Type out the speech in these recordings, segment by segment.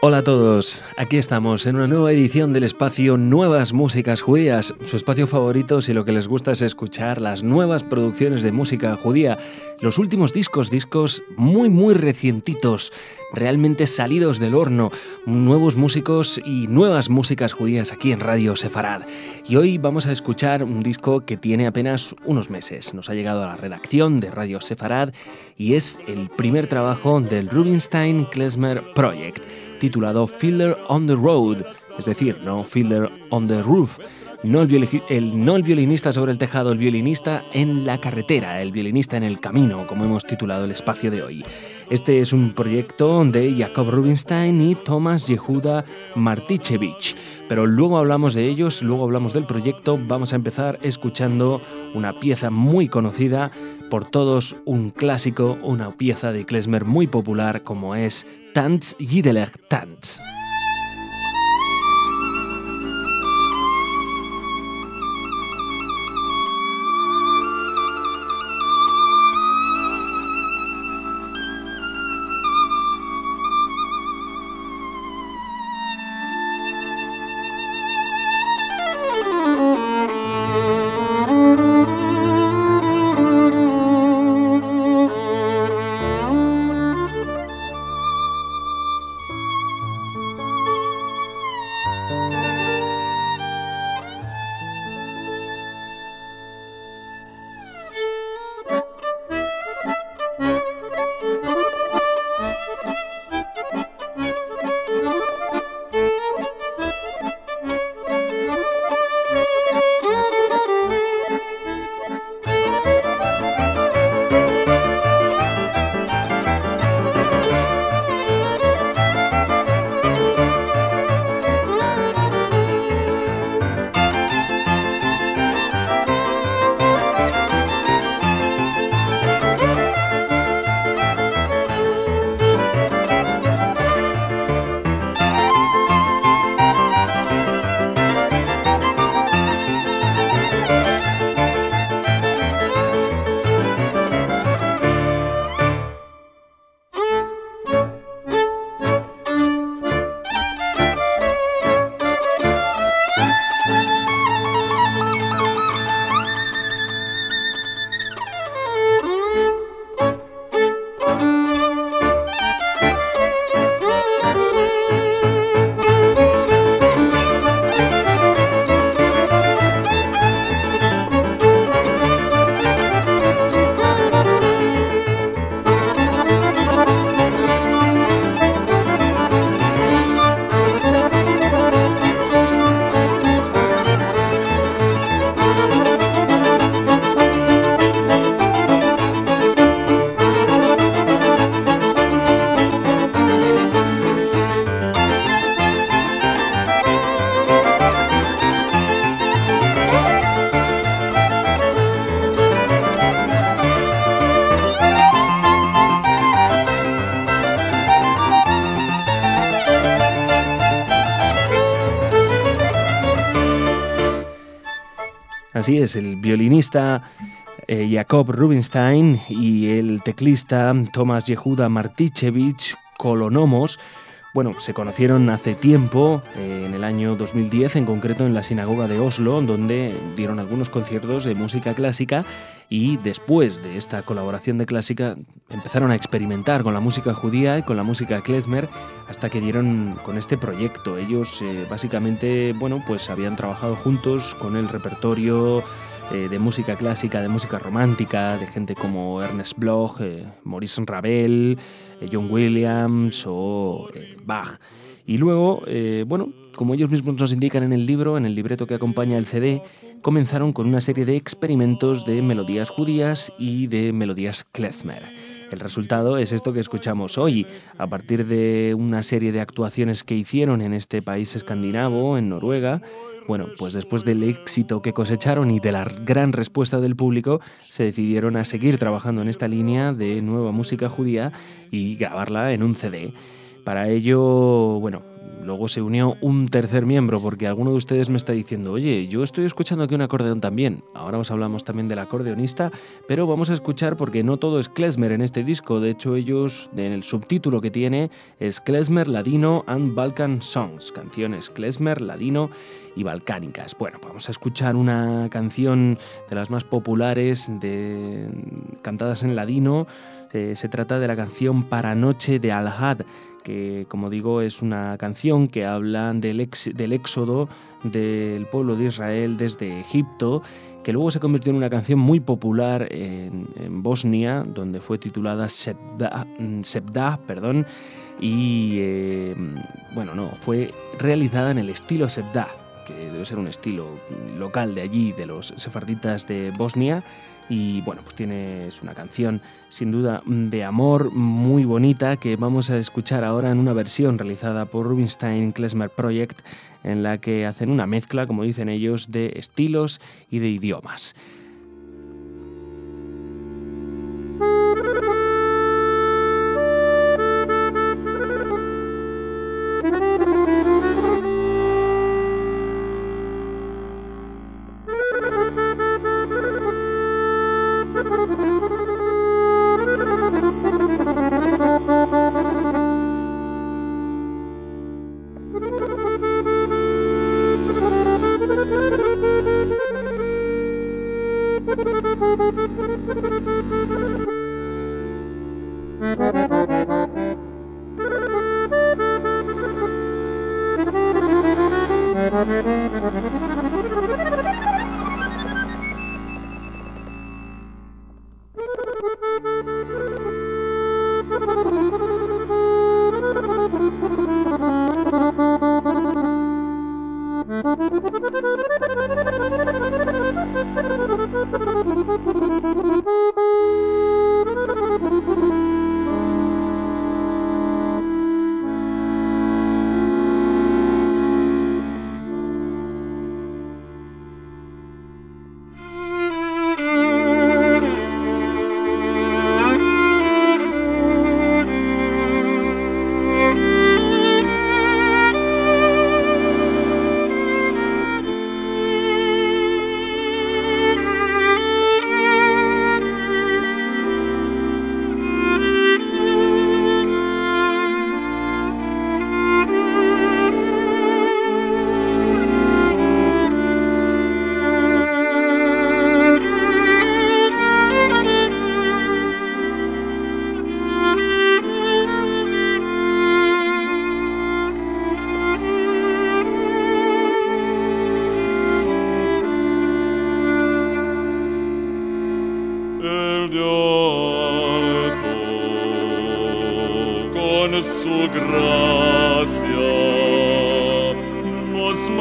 Hola a todos, aquí estamos en una nueva edición del espacio Nuevas Músicas Judías, su espacio favorito si lo que les gusta es escuchar las nuevas producciones de música judía, los últimos discos muy recientitos, realmente salidos del horno, nuevos músicos y nuevas músicas judías aquí en Radio Sefarad. Y hoy vamos a escuchar un disco que tiene apenas unos meses, nos ha llegado a la redacción de Radio Sefarad y es el primer trabajo del Rubinstein Klezmer Project, titulado Fiddler on the Road, es decir, no Fiddler on the Roof, no el violinista sobre el tejado, el violinista en la carretera, el violinista en el camino, como hemos titulado el espacio de hoy. Este es un proyecto de Jacob Rubinstein y Thomas Yehuda Martichevich, pero luego hablamos de ellos, luego hablamos del proyecto. Vamos a empezar escuchando una pieza muy conocida por todos, un clásico, una pieza de Klezmer muy popular como es Tanz Yidelech Tanz. Así es, el violinista Jacob Rubinstein y el teclista Thomas Yehuda Martichevich Kolonomos, bueno, se conocieron hace tiempo, en el año 2010, en concreto en la sinagoga de Oslo, donde dieron algunos conciertos de música clásica y después de esta colaboración de clásica empezaron a experimentar con la música judía y con la música klezmer hasta que dieron con este proyecto. Ellos básicamente, bueno, pues habían trabajado juntos con el repertorio de música clásica, de música romántica, de gente como Ernest Bloch, Maurice Ravel, John Williams o Bach. Y luego, bueno, como ellos mismos nos indican en el libro, en el libreto que acompaña el CD, comenzaron con una serie de experimentos de melodías judías y de melodías klezmer. El resultado es esto que escuchamos hoy, a partir de una serie de actuaciones que hicieron en este país escandinavo, en Noruega. Bueno, pues después del éxito que cosecharon y de la gran respuesta del público, se decidieron a seguir trabajando en esta línea de nueva música judía y grabarla en un CD. Para ello, bueno, luego se unió un tercer miembro, porque alguno de ustedes me está diciendo, oye, yo estoy escuchando aquí un acordeón también. Ahora os hablamos también del acordeonista, pero vamos a escuchar porque no todo es klezmer en este disco. De hecho, ellos, en el subtítulo que tiene, es Klezmer, Ladino and Balkan Songs, canciones klezmer, ladino y balcánicas. Bueno, vamos a escuchar una canción de las más populares cantadas en ladino. Se trata de la canción Para Noche de Al-Had, que, como digo, es una canción que habla del éxodo del pueblo de Israel desde Egipto, que luego se convirtió en una canción muy popular en Bosnia, donde fue titulada Sevda, y fue realizada en el estilo Sevda, que debe ser un estilo local de allí, de los sefarditas de Bosnia. Y bueno, pues es una canción sin duda de amor muy bonita que vamos a escuchar ahora en una versión realizada por Rubinstein Klezmer Project, en la que hacen una mezcla, como dicen ellos, de estilos y de idiomas. Su gracia nos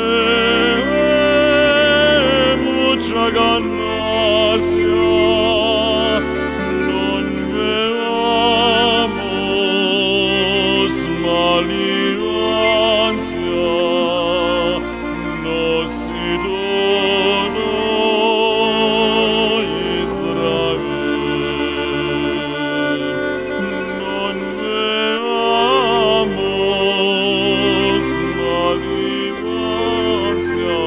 mane mucha ganancia, non veamos maliancia, nos idolo Israel, non veamos maliancia,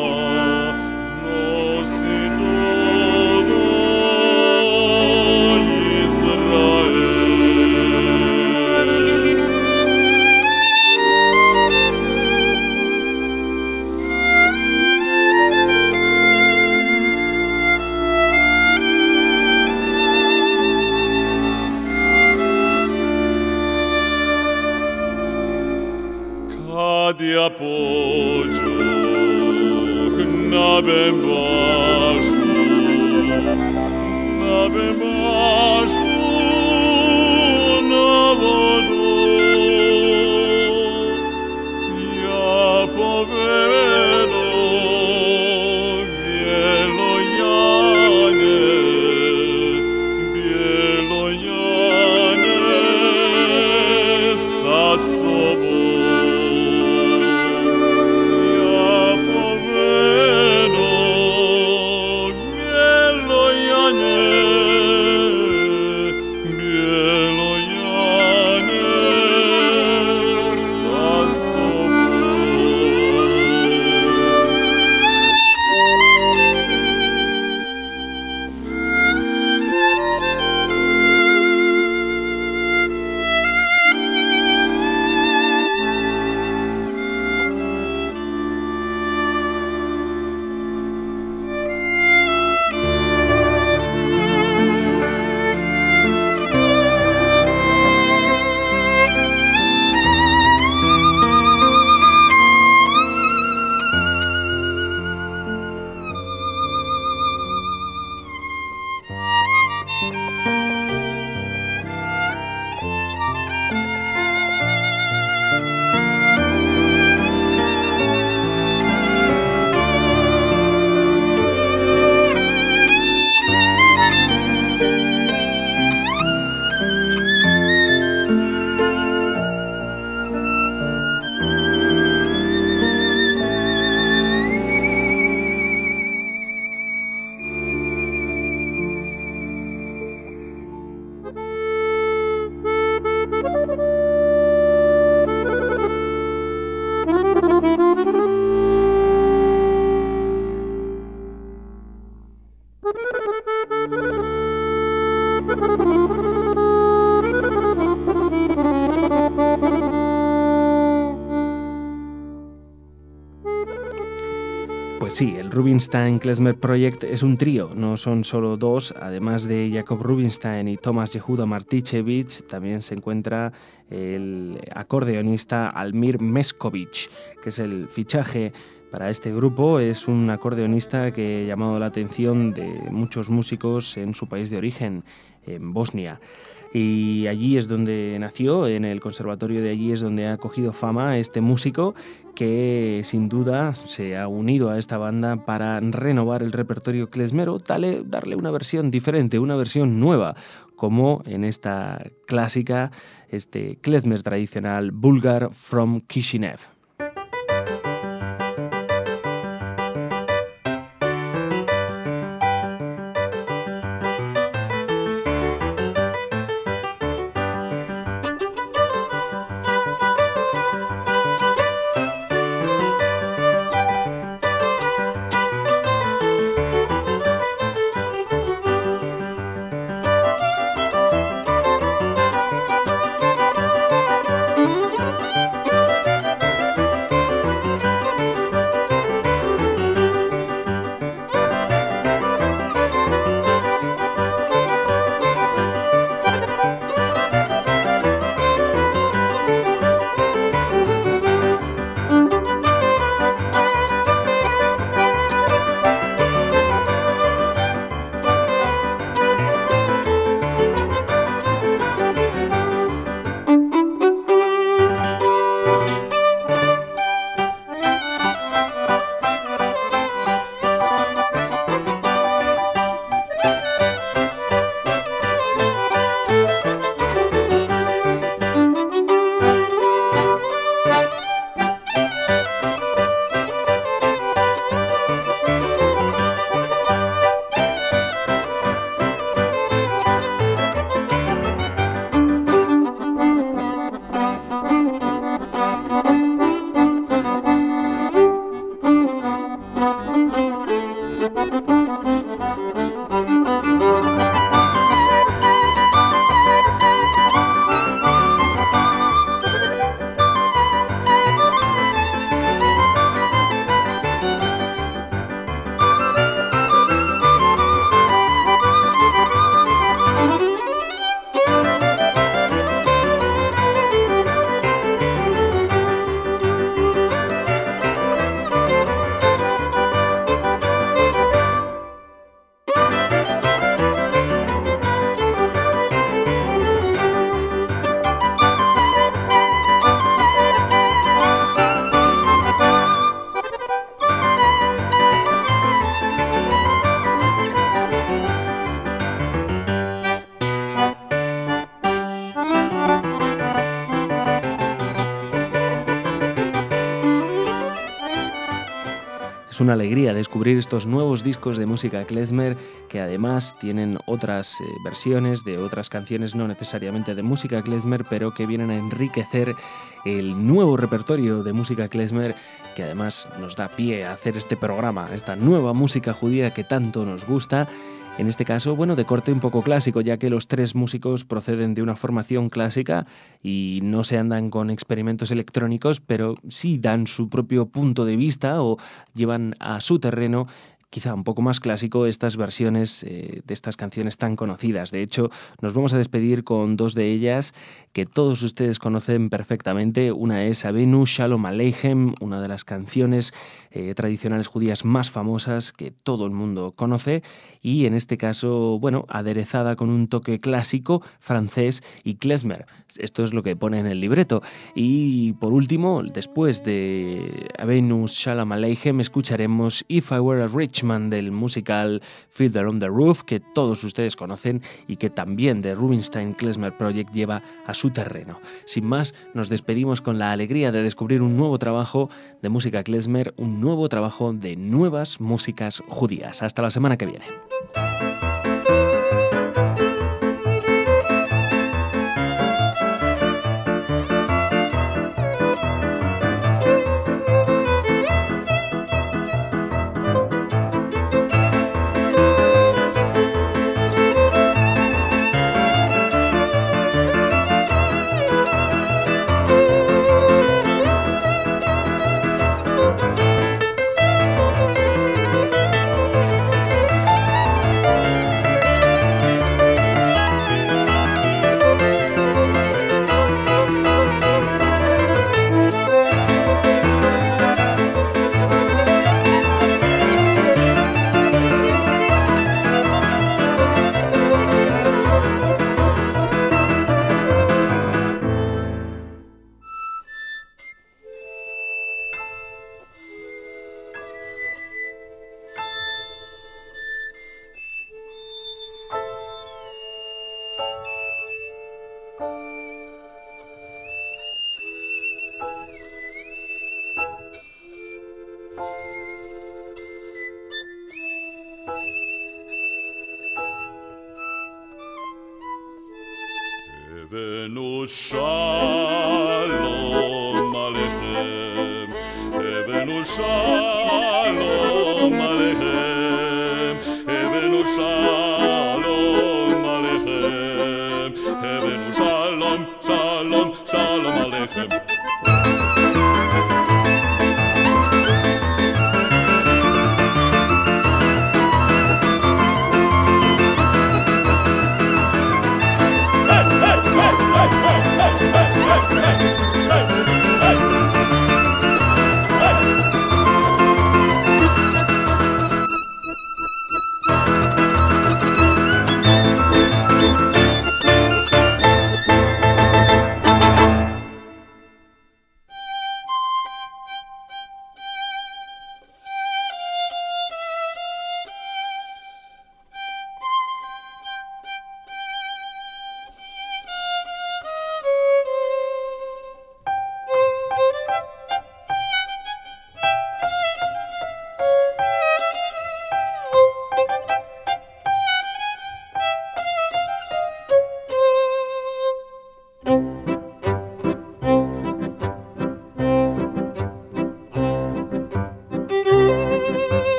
nos idolo Israel. Cade appoggio na ben baixo na vodo ia povero bielo iane sasobo bielo iane Pues sí, el Rubinstein Klezmer Project es un trío, no son solo dos. Además de Jakob Rubinstein y Tomasz Jehuda Martichevich, también se encuentra el acordeonista Almir Meskovic, que es el fichaje para este grupo. Es un acordeonista que ha llamado la atención de muchos músicos en su país de origen, en Bosnia. Y allí es donde nació, en el conservatorio de allí es donde ha cogido fama este músico, que sin duda se ha unido a esta banda para renovar el repertorio klezmero, darle una versión diferente, una versión nueva, como en esta clásica, este klezmer tradicional Bulgar from Kishinev. Es una alegría descubrir estos nuevos discos de música klezmer que además tienen otras versiones de otras canciones, no necesariamente de música klezmer, pero que vienen a enriquecer el nuevo repertorio de música klezmer, que además nos da pie a hacer este programa, esta nueva música judía que tanto nos gusta. En este caso, bueno, de corte un poco clásico, ya que los tres músicos proceden de una formación clásica y no se andan con experimentos electrónicos, pero sí dan su propio punto de vista o llevan a su terreno, quizá un poco más clásico, estas versiones de estas canciones tan conocidas. De hecho, nos vamos a despedir con dos de ellas que todos ustedes conocen perfectamente. Una es Avenu Shalom Aleichem, una de las canciones tradicionales judías más famosas que todo el mundo conoce, y en este caso, bueno, aderezada con un toque clásico, francés y klezmer. Esto es lo que pone en el libreto. Y por último, después de Avenu Shalom Aleichem, escucharemos If I Were a Rich Man del musical Fiddler on the Roof, que todos ustedes conocen y que también The Rubinstein Klezmer Project lleva a su terreno. Sin más, nos despedimos con la alegría de descubrir un nuevo trabajo de música klezmer, un nuevo trabajo de nuevas músicas judías. Hasta la semana que viene. הבאנו שלום עליכם, הבאנו שלום עליכם, הבאנו שלום עליכם, הבאנו שלום, שלום, שלום עליכם.